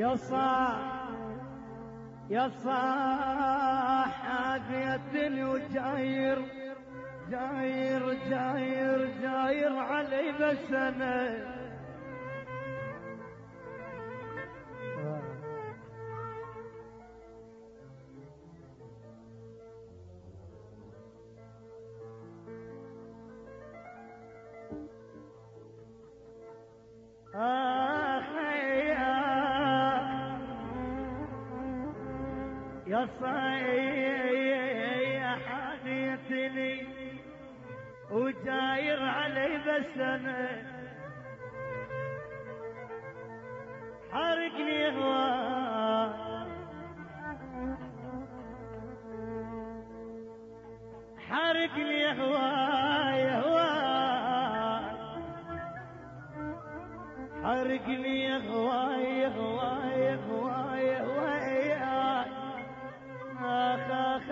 يا صاح عافيتني وجاير جاير جاير جاير علي بس انا يا صايح حنيتني وجاير علي بس انا حرقني هواي حرقني هواي هواي حرقني هواي هواي هواي هواي آخ آخ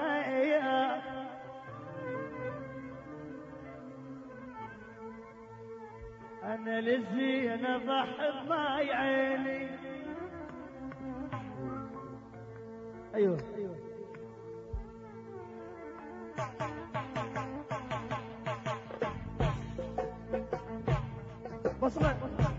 أنا للزين أضحي بماي عيني. أيوه بصمة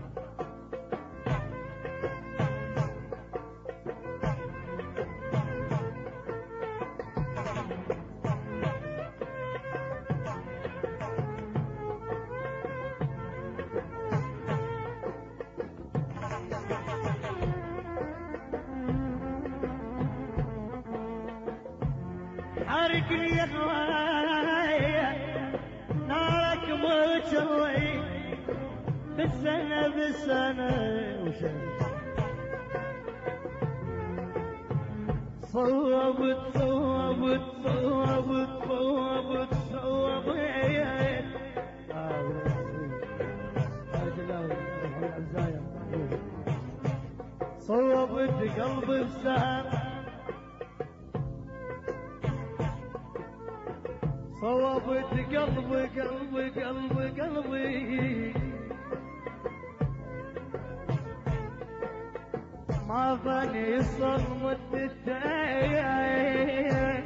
حرقني يا هوايا نارك متشوي بالسنة بالسنة صوبت صوبت صوبت صوبت صوبت صوبت قلبي بسهم صوبت قلبي قلبي قلبي قلبي ما بني صمت التايه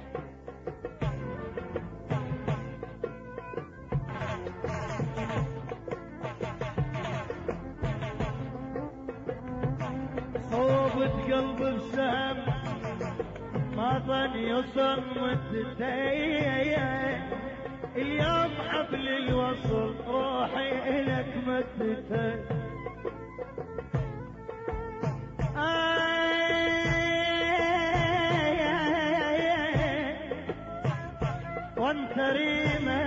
صوبت قلبي بسهم ما بني صمت التايه اليوم حبل الوصل روحي إلك مدته وانت ريمة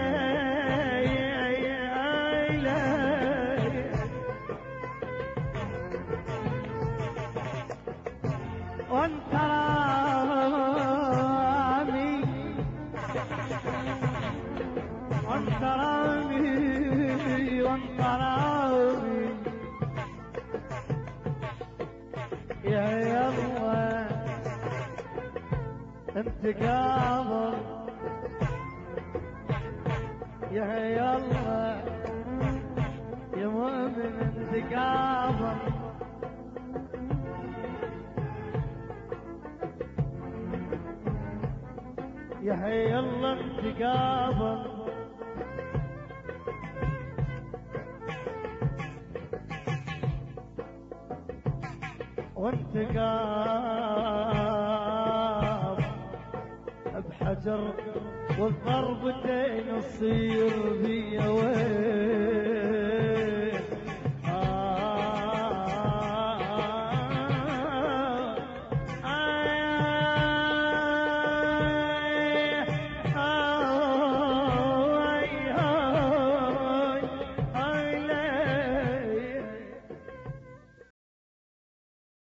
وانت رامي وانت رامي وانت رامي يا يلا انت قابل يا يلا يا مؤمن انت قابل يا يلا انت قابل وانت قاب بحجر والضربتين تصير بيا وين